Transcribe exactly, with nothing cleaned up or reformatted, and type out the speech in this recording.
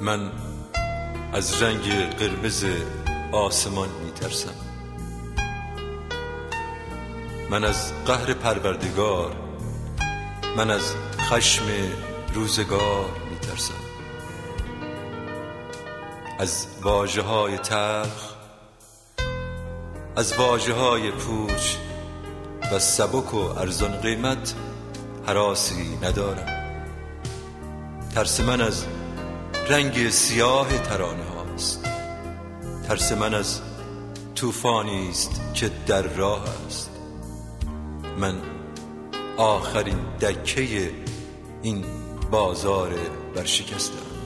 من از رنگ قرمز آسمان میترسم. من از قهر پروردگار، من از خشم روزگار میترسم. از واژه های تلخ، از واژه های پوچ و سبک و ارزان قیمت هراسی ندارم. ترس من از رنگ سیاه ترانه هاست. ترس من از طوفانی است که در راه است. من آخرین دکه این بازار برشکستم.